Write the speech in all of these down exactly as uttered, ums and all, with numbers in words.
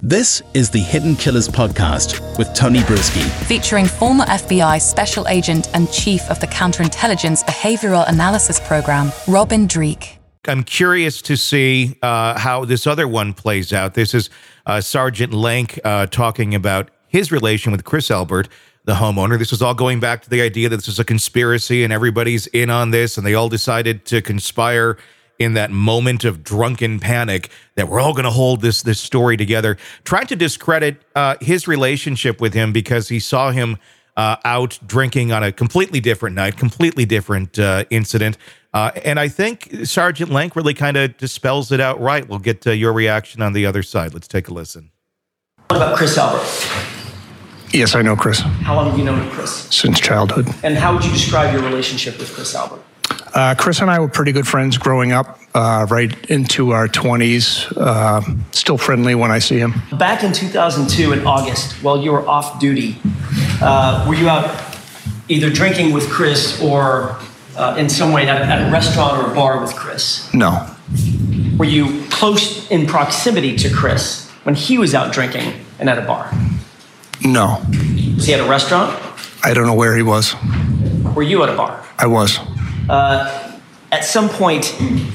This is the Hidden Killers podcast with Tony Brueski. Featuring former F B I Special Agent and Chief of the Counterintelligence Behavioral Analysis Program, Robin Dreeke. I'm curious to see uh, how this other one plays out. This is uh, Sergeant Lank uh, talking about his relation with Chris Albert, the homeowner. This is all going back to the idea that this is a conspiracy and everybody's in on this, and they all decided to conspire in that moment of drunken panic that we're all going to hold this this story together, trying to discredit uh, his relationship with him because he saw him uh, out drinking on a completely different night, completely different uh, incident. Uh, and I think Sergeant Lank really kind of dispels it outright. We'll get to your reaction on the other side. Let's take a listen. What about Chris Albert? Yes, I know Chris. How long have you known Chris? Since childhood. And how would you describe your relationship with Chris Albert? Uh, Chris and I were pretty good friends growing up, uh, right into our twenties. Uh, still friendly when I see him. Back in two thousand two in August, while you were off duty, uh, were you out either drinking with Chris or uh, in some way at a, at a restaurant or a bar with Chris? No. Were you close in proximity to Chris when he was out drinking and at a bar? No. Was he at a restaurant? I don't know where he was. Were you at a bar? I was. Uh, at some point,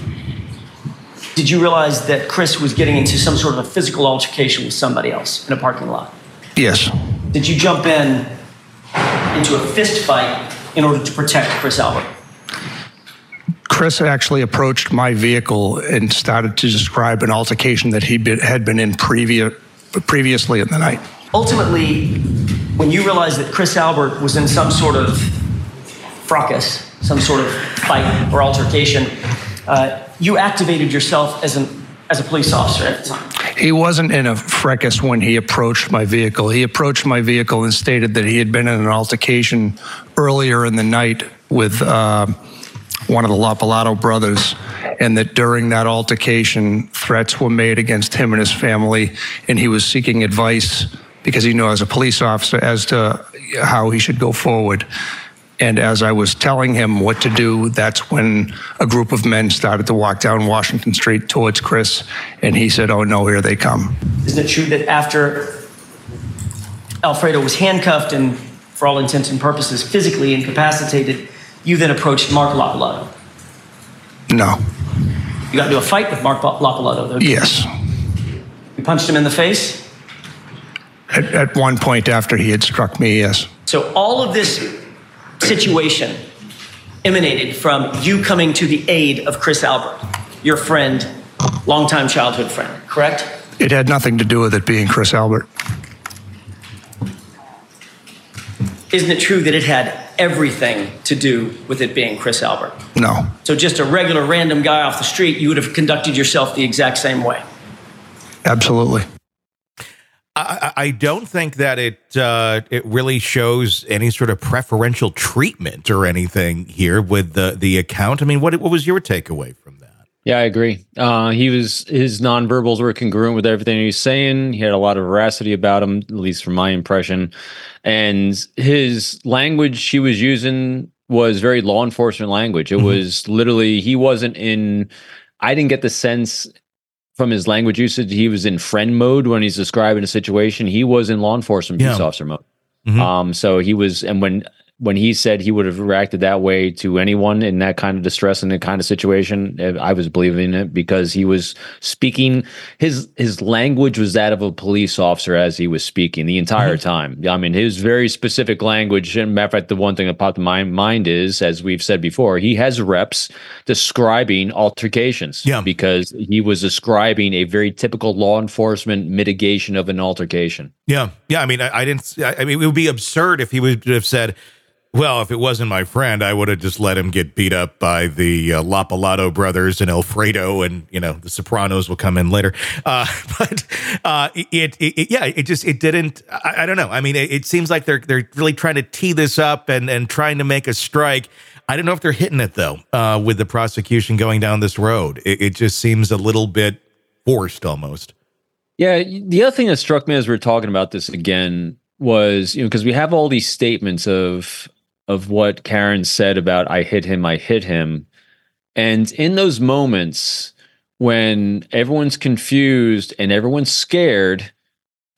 did you realize that Chris was getting into some sort of a physical altercation with somebody else in a parking lot? Yes. Did you jump in into a fist fight in order to protect Chris Albert? Chris actually approached my vehicle and started to describe an altercation that he been, had been in previous, previously in the night. Ultimately, when you realized that Chris Albert was in some sort of fracas, some sort of fight or altercation, uh, you activated yourself as an as a police officer at the time. He wasn't in a fracas when he approached my vehicle. He approached my vehicle and stated that he had been in an altercation earlier in the night with uh, one of the Lapalato brothers, and that during that altercation, threats were made against him and his family, and he was seeking advice because he knew as a police officer as to how he should go forward. And as I was telling him what to do, that's when a group of men started to walk down Washington Street towards Chris, and he said, "Oh no, here they come." Isn't it true that after Alfredo was handcuffed and, for all intents and purposes, physically incapacitated, you then approached Mark Lapalato? No. You got into a fight with Mark Lapalato, though? Yes. You punched him in the face? At, at one point after he had struck me, yes. So all of this situation emanated from you coming to the aid of Chris Albert, your friend, longtime childhood friend, correct? It had nothing to do with it being Chris Albert. Isn't it true that it had everything to do with it being Chris Albert? No. So just a regular random guy off the street, you would have conducted yourself the exact same way? Absolutely. I, I don't think that it uh, it really shows any sort of preferential treatment or anything here with the the account. I mean, what what was your takeaway from that? Yeah, I agree. Uh, he was his nonverbals were congruent with everything he was saying. He had a lot of veracity about him, at least from my impression. And his language he was using was very law enforcement language. It mm-hmm. was literally he wasn't in. I didn't get the sense from his language usage, he was in friend mode when he's describing a situation. He was in law enforcement police yeah. officer mode. Mm-hmm. Um, so he was, and when when he said he would have reacted that way to anyone in that kind of distress and that kind of situation, I was believing it because he was speaking. His his language was that of a police officer as he was speaking the entire mm-hmm. time. I mean, his very specific language. And matter of fact, the one thing that popped in my mind is, as we've said before, he has reps describing altercations yeah. because he was describing a very typical law enforcement mitigation of an altercation. Yeah, yeah. I mean, I, I didn't. I mean, it would be absurd if he would have said, well, if it wasn't my friend, I would have just let him get beat up by the uh, Lapalato brothers and Alfredo, and you know the Sopranos will come in later. Uh, but uh, it, it, it, yeah, it just it didn't. I, I don't know. I mean, it, it seems like they're they're really trying to tee this up and and trying to make a strike. I don't know if they're hitting it though uh, with the prosecution going down this road. It, it just seems a little bit forced, almost. Yeah, the other thing that struck me as we we're talking about this again was, you know, because we have all these statements of. of what Karen said about I hit him, I hit him. And in those moments when everyone's confused and everyone's scared,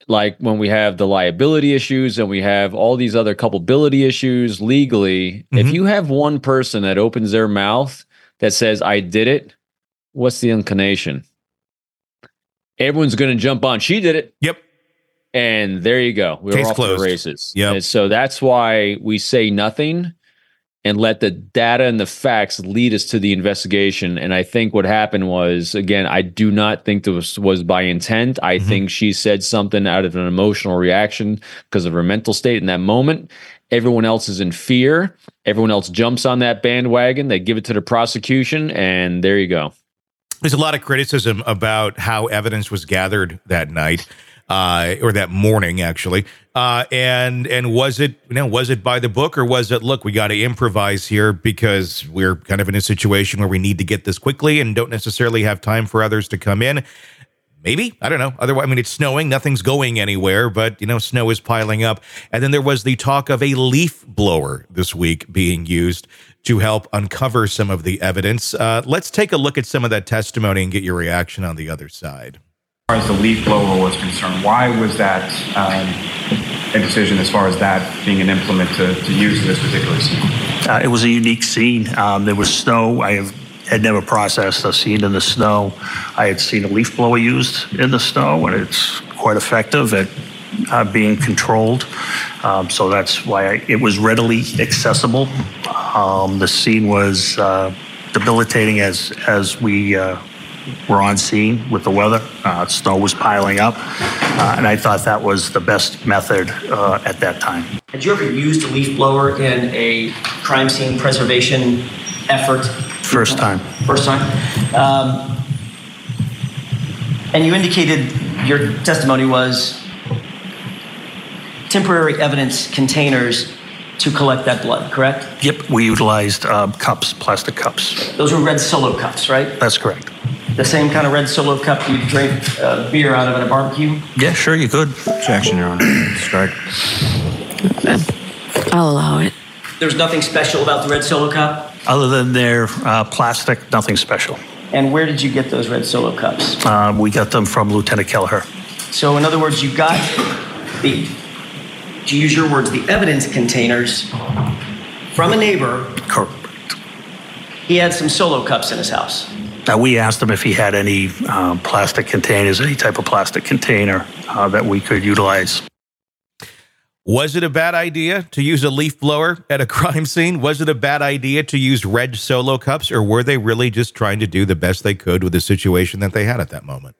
like when we have the liability issues and we have all these other culpability issues legally, Mhm. if you have one person that opens their mouth that says, I did it, what's the inclination? Everyone's going to jump on, she did it. Yep. And there you go. We're Case off closed. to the races. Yep. And so that's why we say nothing and let the data and the facts lead us to the investigation. And I think what happened was, again, I do not think this was by intent. I Mhm. think she said something out of an emotional reaction because of her mental state in that moment. Everyone else is in fear. Everyone else jumps on that bandwagon. They give it to the prosecution, and there you go. There's a lot of criticism about how evidence was gathered that night, uh, or that morning, actually. Uh, and and was it, you know, was it by the book, or was it, look, we got to improvise here because we're kind of in a situation where we need to get this quickly and don't necessarily have time for others to come in? Maybe, I don't know. Otherwise, I mean, it's snowing, nothing's going anywhere, but, you know, snow is piling up. And then there was the talk of a leaf blower this week being used to help uncover some of the evidence. Uh, let's take a look at some of that testimony and get your reaction on the other side. As far as the leaf blower was concerned, why was that um, a decision as far as that being an implement to, to use in this particular scene? Uh, it was a unique scene. Um, there was snow. I have, had never processed a scene in the snow. I had seen a leaf blower used in the snow, and it's quite effective at uh, being controlled. Um, so that's why I, it was readily accessible. Um, the scene was uh, debilitating as as we uh, were on scene with the weather. Uh, snow was piling up, uh, and I thought that was the best method uh, at that time. Had you ever used a leaf blower in a crime scene preservation effort? First time. First time. Um, and you indicated your testimony was temporary evidence containers to collect that blood, correct? Yep, we utilized uh, cups, plastic cups. Those were red Solo cups, right? That's correct. The same kind of red Solo cup you drink uh, beer out of at a barbecue? Yeah, sure, you could. Objection, Your Honor. Strike. I'll allow it. There's nothing special about the red Solo cup? Other than their uh, plastic, nothing special. And where did you get those red Solo cups? Uh, we got them from Lieutenant Kelleher. So in other words, you got the, to use your words, the evidence containers from a neighbor. Correct. He had some Solo cups in his house. Now, we asked him if he had any um, plastic containers, any type of plastic container uh, that we could utilize. Was it a bad idea to use a leaf blower at a crime scene? Was it a bad idea to use red Solo cups, or were they really just trying to do the best they could with the situation that they had at that moment?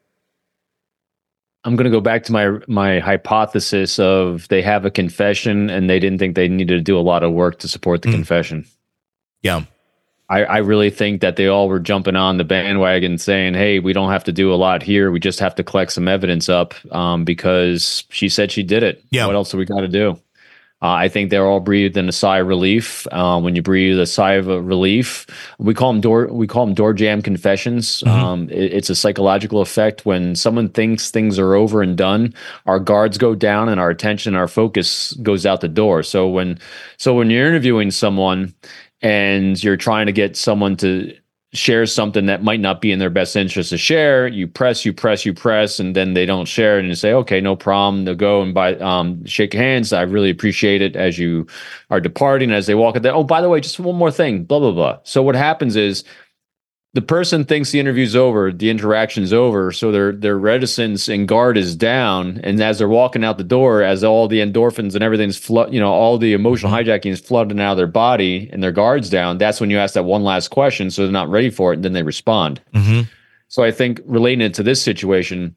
I'm going to go back to my my hypothesis of they have a confession and they didn't think they needed to do a lot of work to support the mm. confession. Yeah. I, I really think that they all were jumping on the bandwagon saying, hey, we don't have to do a lot here. We just have to collect some evidence up um, because she said she did it. Yeah. What else do we got to do? Uh, I think they're all breathing a sigh of relief. Um, when you breathe a sigh of relief, we call them door we call them door jam confessions. Mm-hmm. Um, it, it's a psychological effect. When someone thinks things are over and done, our guards go down and our attention, our focus goes out the door. So when so when you're interviewing someone and you're trying to get someone to share something that might not be in their best interest to share, you press, you press, you press, and then they don't share it, and you say, okay, no problem. They'll go and buy, um, shake hands. I really appreciate it as you are departing, as they walk out there. Oh, by the way, just one more thing, blah, blah, blah. So what happens is the person thinks the interview's over, the interaction's over, so their their reticence and guard is down. And as they're walking out the door, as all the endorphins and everything's flood, you know, all the emotional hijacking is flooding out of their body and their guard's down, that's when you ask that one last question, so they're not ready for it, and then they respond. Mm-hmm. So I think relating it to this situation,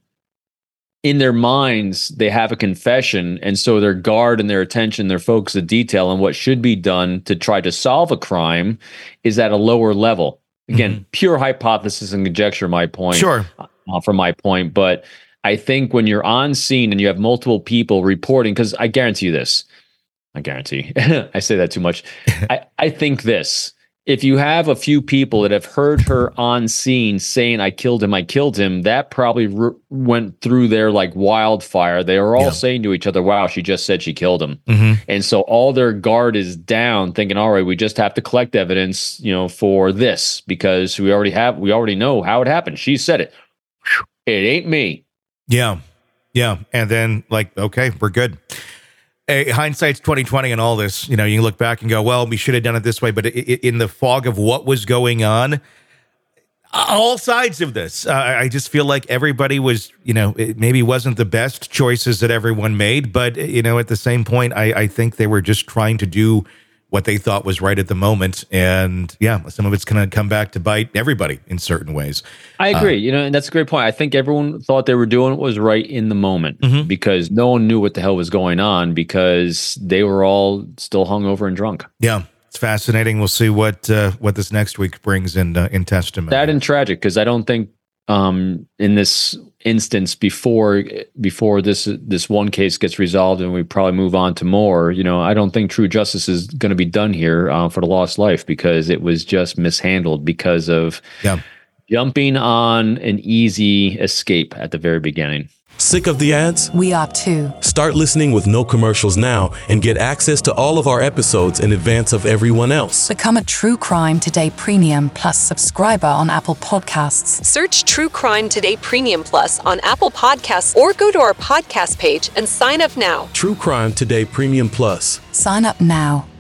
in their minds, they have a confession, and so their guard and their attention, their focus of detail on what should be done to try to solve a crime is at a lower level. Again, mm-hmm. pure hypothesis and conjecture, my point. Sure. Uh, from my point. But I think when you're on scene and you have multiple people reporting, because I guarantee you this, I guarantee, I say that too much. I, I think this, if you have a few people that have heard her on scene saying, I killed him, I killed him, that probably re- went through there like wildfire. They are all yeah. saying to each other, wow, she just said she killed him. Mm-hmm. And so all their guard is down thinking, all right, we just have to collect evidence, you know, for this, because we already have, we already know how it happened. She said it. It ain't me. Yeah. Yeah. And then like, okay, we're good. Hey, hindsight's twenty twenty and all this, you know, you look back and go, well, we should have done it this way. But in the fog of what was going on, all sides of this, uh, I just feel like everybody was, you know, it maybe wasn't the best choices that everyone made. But, you know, at the same point, I, I think they were just trying to do what they thought was right at the moment. And yeah, some of it's going to come back to bite everybody in certain ways. I agree. Uh, you know, and that's a great point. I think everyone thought they were doing what was right in the moment mm-hmm. because no one knew what the hell was going on because they were all still hungover and drunk. Yeah. It's fascinating. We'll see what uh, what this next week brings in uh, in testimony. Sad and tragic, because I don't think um, in this instance before before this this one case gets resolved and we probably move on to more, you know, I don't think true justice is going to be done here uh, for the lost life because it was just mishandled because of yeah. jumping on an easy escape at the very beginning. Sick of the ads? We are too. Start listening with no commercials now and get access to all of our episodes in advance of everyone else. Become a True Crime Today Premium Plus subscriber on Apple Podcasts. Search True Crime Today Premium Plus on Apple Podcasts or go to our podcast page and sign up now. True Crime Today Premium Plus. Sign up now.